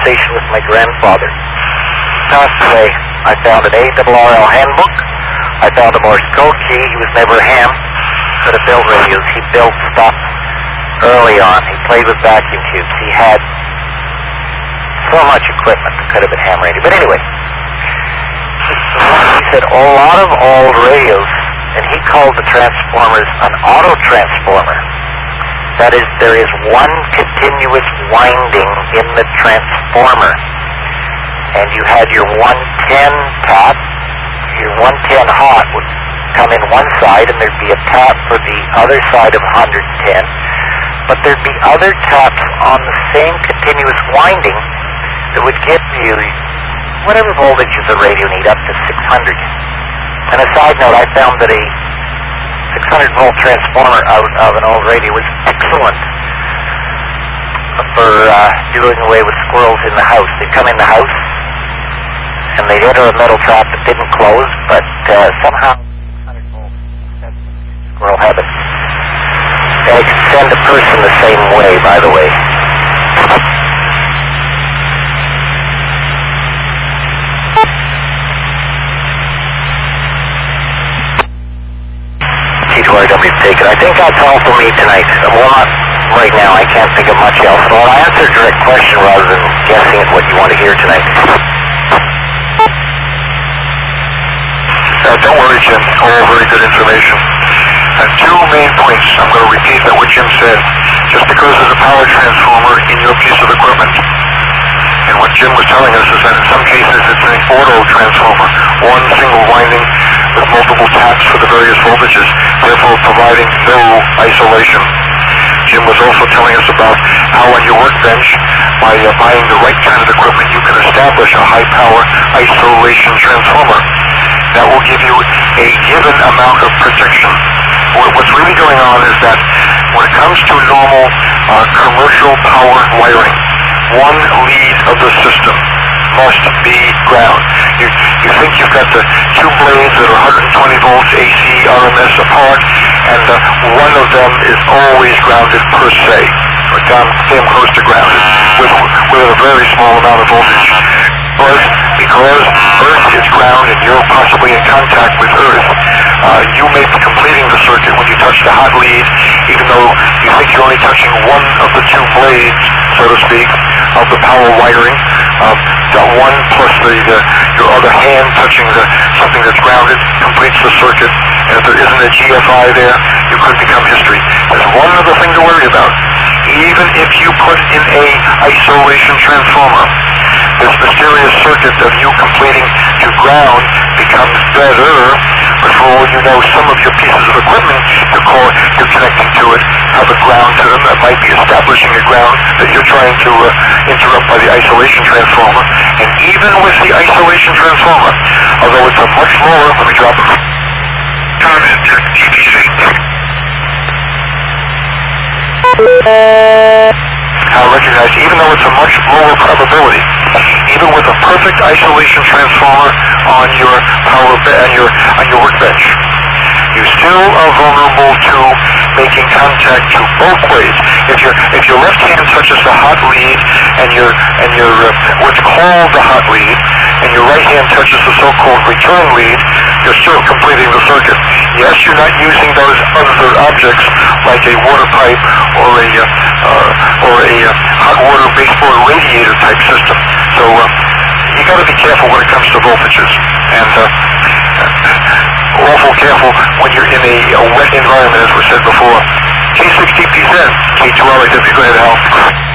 conversation with my grandfather. Passed away. I found an A R R L handbook. I found a Morse code key. He was never a ham. Could have built radios. He built stuff early on. He played with vacuum tubes. He had so much equipment that could have been ham radio. But anyway, he said a lot of old radios, and he called the transformers an auto transformer. That is, there is one continuous winding in the transformer. And you had your one ten tap, your one ten hot would come in one side, and there'd be a tap for the other side of one ten. But there'd be other taps on the same continuous winding that would give you whatever voltage of the radio need up to six hundred. And a side note, I found that a six hundred volt transformer out of an old radio was excellent for uh, doing away with squirrels in the house. They'd come in the house and they'd enter a metal trap that didn't close, but uh, somehow six hundred volt squirrel habit. And it could send a person the same way, by the way. T two R W taken. I think that's all for me tonight. Well, not right now. I can't think of much else. Well, I answer a direct question rather than guessing at what you want to hear tonight. Uh, don't worry, Jim. All very good information. Uh, two main points. I'm going to repeat that what Jim said. Just because there's a power transformer in your piece of equipment, and what Jim was telling us is that in some cases it's an auto transformer, one single winding with multiple taps for the various voltages, therefore providing no isolation. Jim was also telling us about how on your workbench, by uh, buying the right kind of equipment, you can establish a high-power isolation transformer. That will give you a given amount of protection. What's really going on is that when it comes to normal uh, commercial power wiring, one lead of the system must be ground. You, you think you've got the two blades that are one hundred twenty volts A C R M S apart, and uh, one of them is always grounded per se, or down damn close to grounded, with, with a very small amount of voltage. Because, because Earth is ground and you're possibly in contact with Earth, uh, you may be completing the circuit when you touch the hot lead, even though you think you're only touching one of the two blades, so to speak, of the power wiring. Uh, the one plus the, the your other hand touching the something that's grounded completes the circuit. And if there isn't a G F I there, you could become history. There's one other thing to worry about. Even if you put in a isolation transformer, this mysterious circuit of you completing to ground becomes better, but for all you know, some of your pieces of equipment you're, call, you're connecting to it have a ground to them that might be establishing a ground that you're trying to uh, interrupt by the isolation transformer. And even with the isolation transformer, although it's a much lower, let me drop it. Comment to D P C. I recognize, even though it's a much lower probability, even with a perfect isolation transformer on your power on your on your workbench, you still are vulnerable to making contact to both blades. If your if your left hand touches the hot lead and your and your uh, what's called the hot lead, and your right hand touches the so-called return lead, you're still completing the circuit. Yes, you're not using those other objects like a water pipe or a uh, or a uh, hot water baseboard radiator type system. So uh, you got to be careful when it comes to voltages, and uh, awful careful when you're in a, a wet environment, as we said before. K six D P Z, K two R W, go ahead, Al.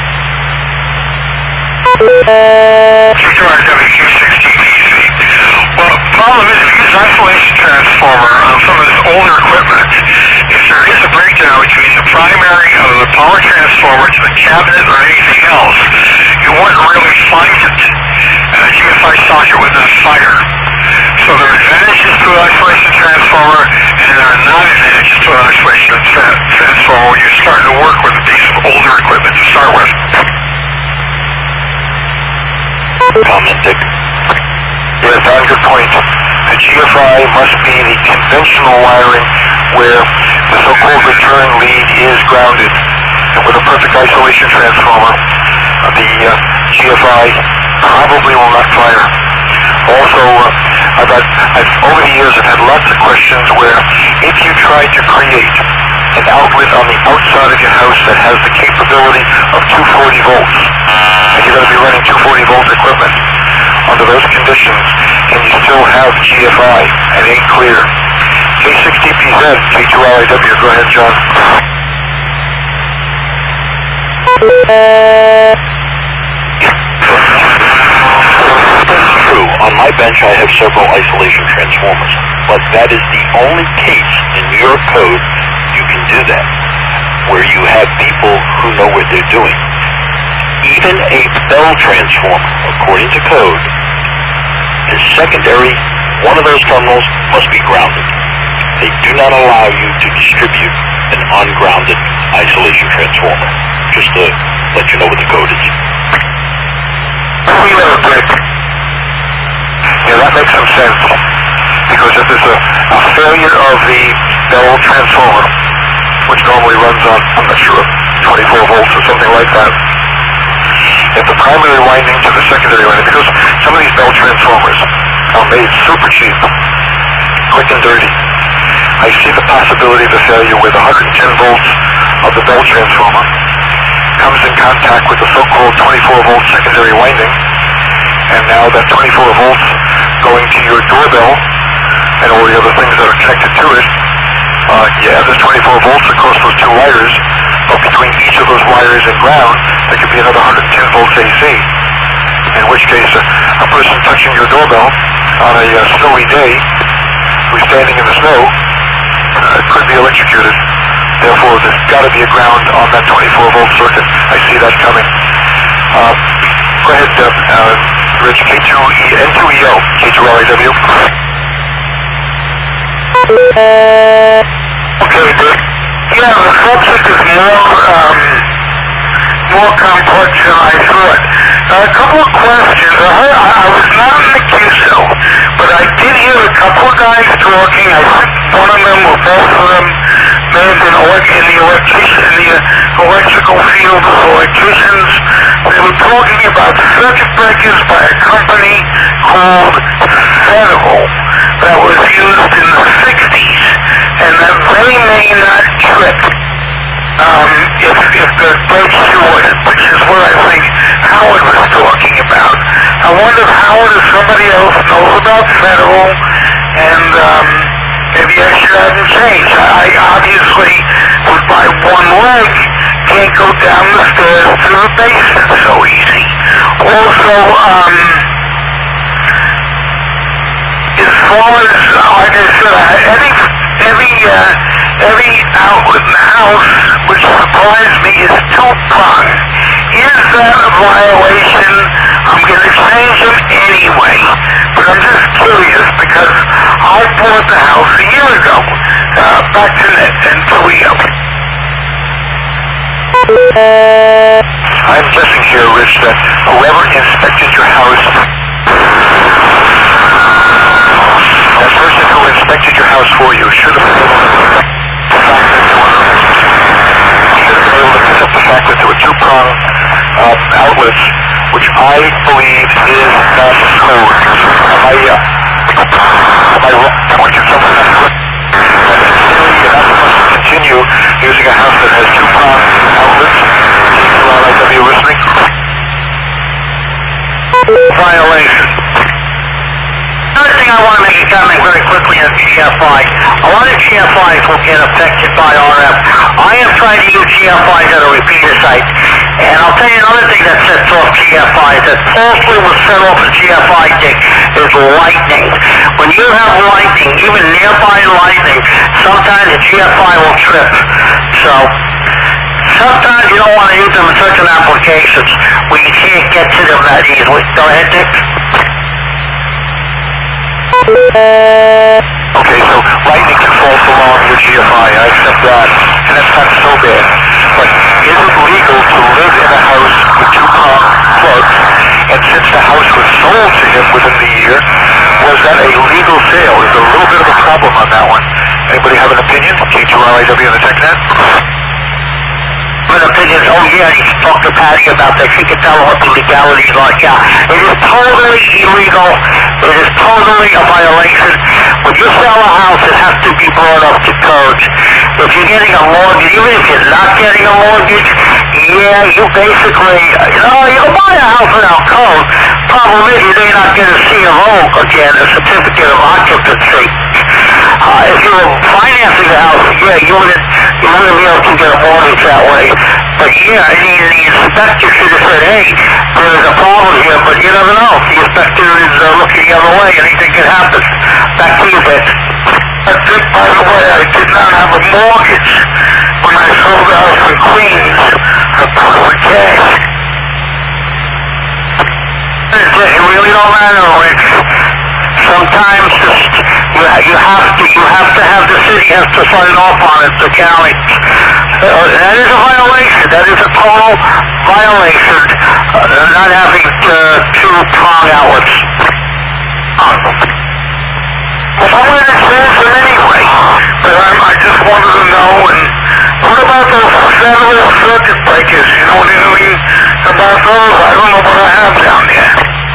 K two R W, K six D P Z. Well, the problem is, if you use isolation transformer on some of this older equipment, if there is a breakdown between the primary of the power transformer to the cabinet or anything else, you wouldn't really find it. And a G F I socket with a fire. So there are advantages to an isolation transformer, and there are non-advantages to an isolation tra transformer when you're starting to work with a piece of older equipment to start with. Comment, Dick. Yes, Don, good point. The G F I must be the conventional wiring where the so-called return lead is grounded. And with a perfect isolation transformer, the uh, G F I probably will not fire. Also, uh, I've had, I've, over the years I've had lots of questions where if you try to create an outlet on the outside of your house that has the capability of two forty volts, and you're going to be running two forty volt equipment, under those conditions, can you still have G F I and ain't clear? K six D P Z, K two R I W, go ahead, John. True. On my bench I have several isolation transformers, but that is the only case in New York code you can do that, where you have people who know what they're doing. Even a bell transformer, according to code, is secondary. One of those terminals must be grounded. They do not allow you to distribute an ungrounded isolation transformer. Just to let you know what the code is. Yeah, that makes some sense. Because if there's a, a failure of the bell transformer, which normally runs on, I'm not sure, twenty-four volts or something like that, if the primary winding to the secondary winding, because some of these bell transformers are made super cheap, quick and dirty. I see the possibility of a failure where the one hundred ten volts of the bell transformer comes in contact with the so-called twenty-four volt secondary winding, and now that twenty-four volts going to your doorbell and all the other things that are connected to it, uh, yeah, there's twenty-four volts across those two wires, but between each of those wires and ground, there could be another one hundred ten volts A C, in which case a, a person touching your doorbell on a uh, snowy day, who's standing in the snow, uh, could be electrocuted. Therefore, there's got to be a ground on that twenty-four volt circuit. I see that coming. Uh, go ahead, uh, uh, Rich, K two E, N two E L, K two R I W. Okay, Dick. Yeah, the subject is more, um, more complex than I thought. Uh, a couple of questions. I, heard, I, I was not in the Q S O, but I did hear a couple of guys talking. I think one of them or both of them may have been in the electrician, in the electrical field as electricians. They were talking about circuit breakers by a company called Federal that was used in the sixties, and that they may not trip um, if, if the breaks shorted, which is what I think Howard was talking about. I wonder if Howard or somebody else knows about Federal, and um, maybe I should have him changed. I obviously, with my one leg, can't go down the stairs to the basement so easy. Also, um, as far as, like I said, every, every, uh, every outlet in the house, which surprised me, is two-prong. Is that a violation? I'm going to change them anyway, but I'm just curious because I bought the house a year ago, uh, back to Net and Toledo. I'm guessing here, Rich, that whoever inspected your house, that person who inspected your house for you should have been able to should have been able to pick up the fact that there were two-prong uh, outlets, which I believe is not code. Am I, uh, am I wrong? Can someone have a you're not supposed to continue using a house that has two-prong outlets? Are you listening? Violation. Another thing I want to make a comment very quickly on G F I. A lot of G F Is will get affected by R F. I have tried to use G F Is at a repeater site, and I'll tell you another thing that sets off G F Is, that falsely will set off a G F I, Dick, is lightning. When you have lightning, even nearby lightning, sometimes the G F I will trip. So, sometimes you don't want to use them in certain applications where you can't get to them that easily. Go ahead, Dick. Okay, so lightning can false alarm your G F I. I accept that, and that's not so bad. But is it legal to live in a house with two-prong plugs? And since the house was sold to him within the year, was that a legal sale? Is there a little bit of a problem on that one? Anybody have an opinion? K two R I W in the TechNet? opinions. Oh yeah, you can talk to Patty about that. She can tell her what the legalities are. Yeah, it is totally illegal. It is totally a violation. When you sell a house, it has to be brought up to code. If you're getting a mortgage, even if you're not getting a mortgage, yeah, you basically, you know, you can buy a house without code. Problem is, you may not get a C of O again, a certificate of occupancy. Uh, if you were financing the house, yeah, you wouldn't, you wouldn't be able to get a mortgage that way. But yeah, I mean, the inspector should have said, hey, there's a problem here, but you never know. The inspector is uh, looking the other way, anything can happen. Back to you, Vic. I did, by the way, I did not have a mortgage when I sold the house in Queens. I bought it with cash. It really don't matter, Rich. Sometimes just, you, you have to you have to have the city has to sign off on it, the county. Uh, that is a violation. That is a total violation. Uh, not having uh, two prong outlets. Well, I'm going to change them anyway. But I'm, I just wanted to know, and what about those federal circuit breakers? You know what I mean about those? I don't know what I have down there.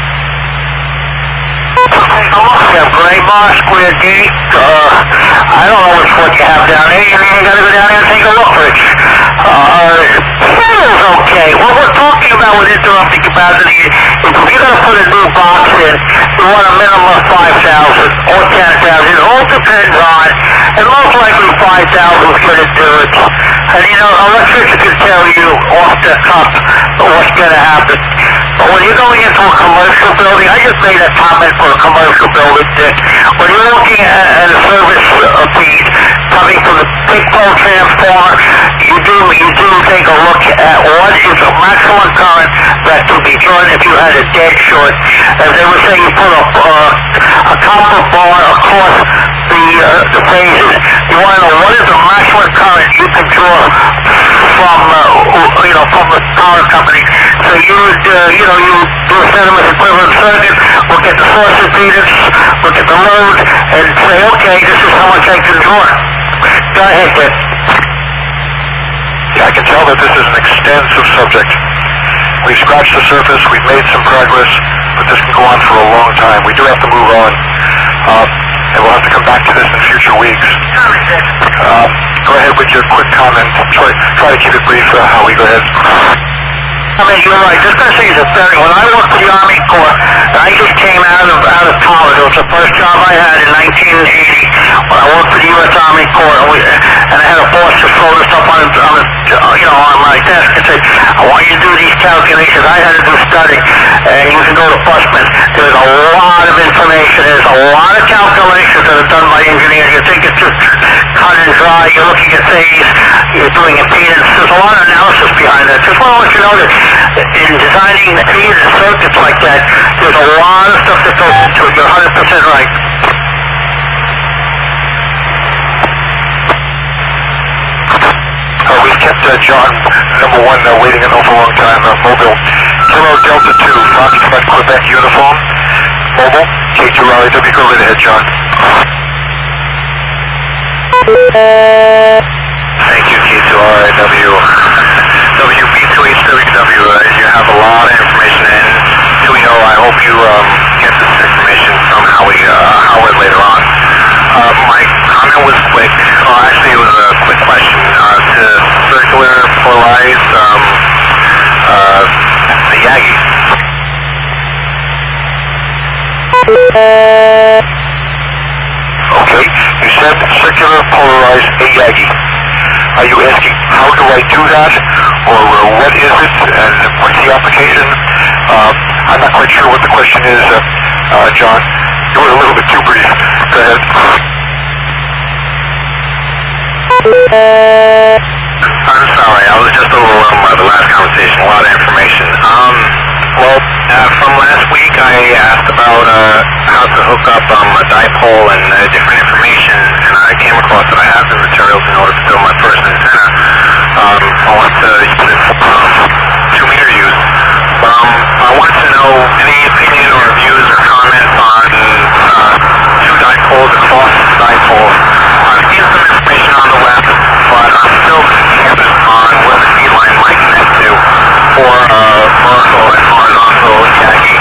You have Gray Bar, Square Gate. Uh, I don't know which one you have down there. You ain't got to go down there and take a look, Rich. Uh, federal's okay. What we're talking about with interrupting capacity is if you're going to put a new box in, you want a minimum of five thousand or ten thousand. It all depends on, and most likely five thousand is going to do it. And you know, electrician can tell you off the cuff what's going to happen. But when you're going into a commercial building, I just made a comment for a commercial building, Dick. When you're looking at, at a service uh, feed coming from the big pole transformer, you do you do take a look at what is the maximum current that could be drawn if you had a dead short. As they were saying, you put a, uh, a copper bar across the uh, the phases. You want to know what is the maximum current you can draw from uh, you know from the power company. So you would uh, you know you do a sentiment equivalent circuit, look at the source impedance, look at the load, and say, okay, this is how much I can draw. Go ahead, Dick. Yeah, I can tell that this is an extensive subject. We've scratched the surface, we've made some progress, but this can go on for a long time. We do have to move on, uh, and we'll have to come back to this in future weeks. Uh, go ahead with your quick comment. Try, try to keep it brief, uh, Howie. Go ahead. I mean, you're right. This guy says it's very. When I worked for the Army Corps, I just came out of out of college. It was the first job I had in nineteen eighty. When I worked for the U S Army Corps, and, we, and I had a boss just throw this stuff on, on the, you know, on my desk and say, "I want you to do these calculations." I had to do study, and you can go to Fussman. There's a lot of information. There's a lot of calculations that are done by engineers. You think it's just cut and dry. You're looking at things. You're doing impedance. There's a lot of analysis behind that. Just want to let you know that in designing feeds and circuits like that, there's a lot of stuff that goes into it. You're one hundred percent right. Uh, we've kept uh, John, number one, uh, waiting an awful long time. Uh, Mobile, Kilo Delta two, Foxtrot, Quebec uniform. Mobile, K two Raleigh, W, go right ahead, John. Thank you, K two R I W. W B two H W W, uh, you have a lot of information, and two E O, I hope you um, get this information from Howie, uh, Howard later on. Uh, my comment was quick, well actually it was a quick question, uh, to circular polarized, um, uh, the Yagi. Okay, you said circular polarized A Yagi. Are you asking how do I do that, or uh, what is it, and what's the application? Uh, I'm not quite sure what the question is, uh, uh, John. You were a little bit too brief. Go ahead. I'm sorry, I was just overwhelmed by the last conversation, a lot of information. Um, well, uh, from last week I asked about uh, how to hook up um, a dipole and uh, different information, and I came across that I have the materials in order to build my first antenna. Um, I want to use um, two meter use. Um, I wanted to know any opinion or views or comments on uh, two dipoles or cross dipoles. I've seen some information on the web, but I'm still confused on where the feed line vertical and horizontal Yagi.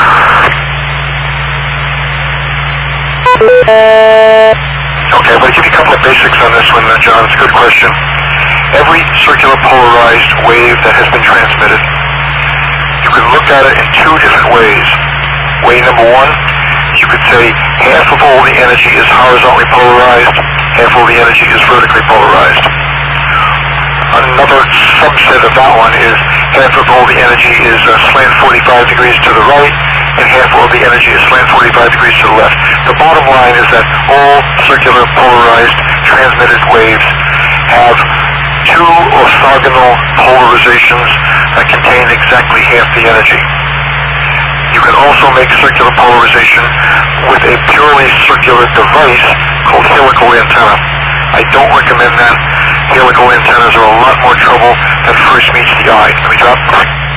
Okay, I'm going to give you a couple of basics on this one, uh, John. It's a good question. Every circular polarized wave that has been transmitted, you can look at it in two different ways. Way number one, you could say half of all the energy is horizontally polarized, half of the energy is vertically polarized. Another subset of that one is half of all the energy is uh, slant forty-five degrees to the right, and half of the energy is slant forty-five degrees to the left. The bottom line is that all circular polarized transmitted waves have two orthogonal polarizations that contain exactly half the energy. You can also make circular polarization with a purely circular device called helical antenna. I don't recommend that. Helical antennas are a lot more trouble than first meets the eye. Let me drop.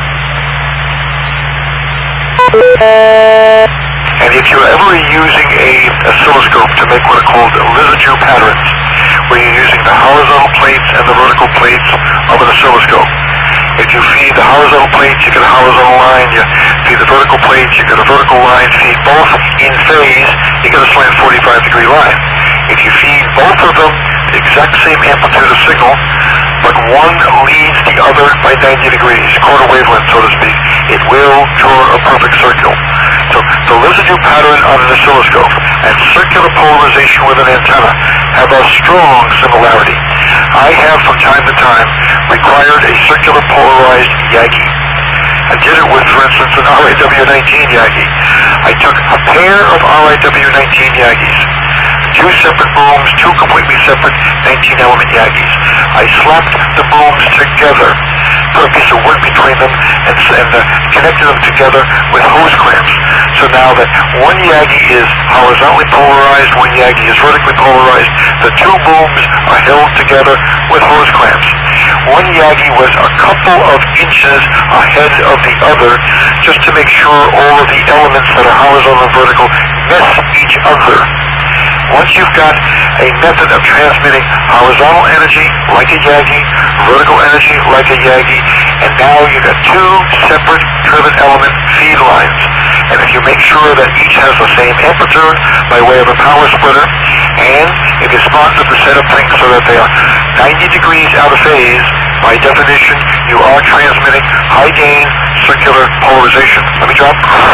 And if you're ever using a oscilloscope to make what are called Lissajous patterns, where you're using the horizontal plates and the vertical plates of an oscilloscope, if you feed the horizontal plates, you get a horizontal line. You feed the vertical plates, you get a vertical line. Feed both in phase, you get a slant forty-five degree line. If you feed both of them the exact same amplitude of signal, but one leads the other by ninety degrees, quarter wavelength, so to speak, it will draw a perfect circle. So the Lissajous pattern on an oscilloscope and circular polarization with an antenna have a strong similarity. I have from time to time required a circular polarized Yagi. I did it with, for instance, an R I W nineteen Yagi. I took a pair of R I W nineteen Yagis, two separate booms, two completely separate nineteen element Yagis. I slapped the booms together, put a piece of wood between them, and, and uh, connected them together with hose clamps. So now that one Yagi is horizontally polarized, one Yagi is vertically polarized, the two booms are held together with hose clamps. One Yagi was a couple of inches ahead of the other, just to make sure all of the elements that are horizontal and vertical miss each other. Once you've got a method of transmitting horizontal energy like a Yagi, vertical energy like a Yagi, and now you've got two separate driven element feed lines. And if you make sure that each has the same amplitude by way of a power splitter, and if you smart enough to set up things so that they are ninety degrees out of phase, by definition, you are transmitting high gain circular polarization. Let me drop.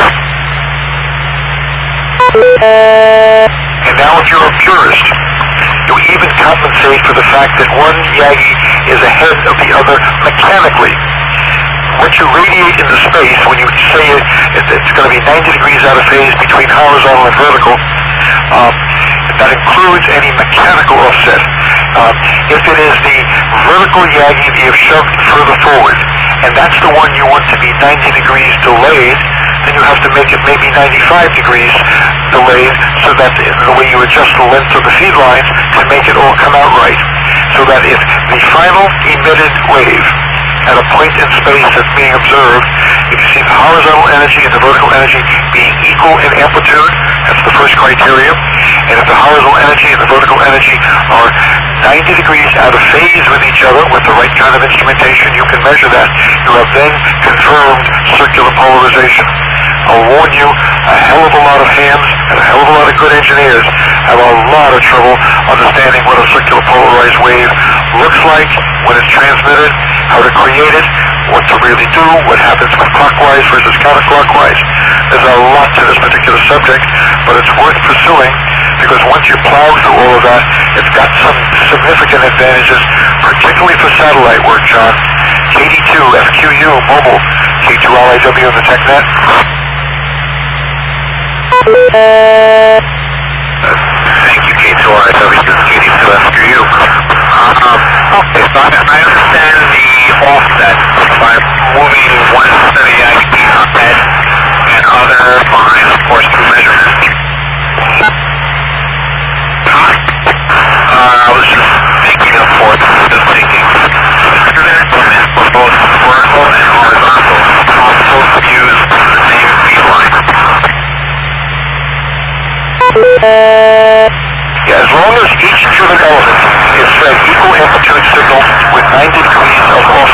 And now if you're a purist, you even compensate for the fact that one Yagi is ahead of the other mechanically. What you radiate into space, when you say it, it's going to be ninety degrees out of phase between horizontal and vertical, um, that includes any mechanical offset. Um, if it is the vertical Yagi that you've shoved further forward, and that's the one you want to be ninety degrees delayed, then you have to make it maybe ninety-five degrees delayed, so that the way you adjust the length of the feed lines to make it all come out right. So that if the final emitted wave at a point in space that's being observed, if you see the horizontal energy and the vertical energy being equal in amplitude, that's the first criteria, and if the horizontal energy and the vertical energy are ninety degrees out of phase with each other with the right kind of instrumentation, you can measure that. You have then confirmed circular polarization. I'll warn you, a hell of a lot of hams and a hell of a lot of good engineers have a lot of trouble understanding what a circular polarized wave looks like when it's transmitted, how to create it, what to really do, what happens with clockwise versus counterclockwise. There's a lot to this particular subject, but it's worth pursuing, because once you plow through all of that, it's got some significant advantages, particularly for satellite work, John. K D two, F Q U, mobile, K two R I W in the TechNet. Thank you, K two R I W, K D two F Q U. Um, okay, so I, I understand the offset by moving one set of Yagi ahead and other behind, of course, through measurements. Uh, I was just thinking of for just thinking. Driven equipment for both vertical and horizontal are supposed to use the same feed line. Yeah, as long as each driven element is fed equal amplitude signal with ninety degrees of offset,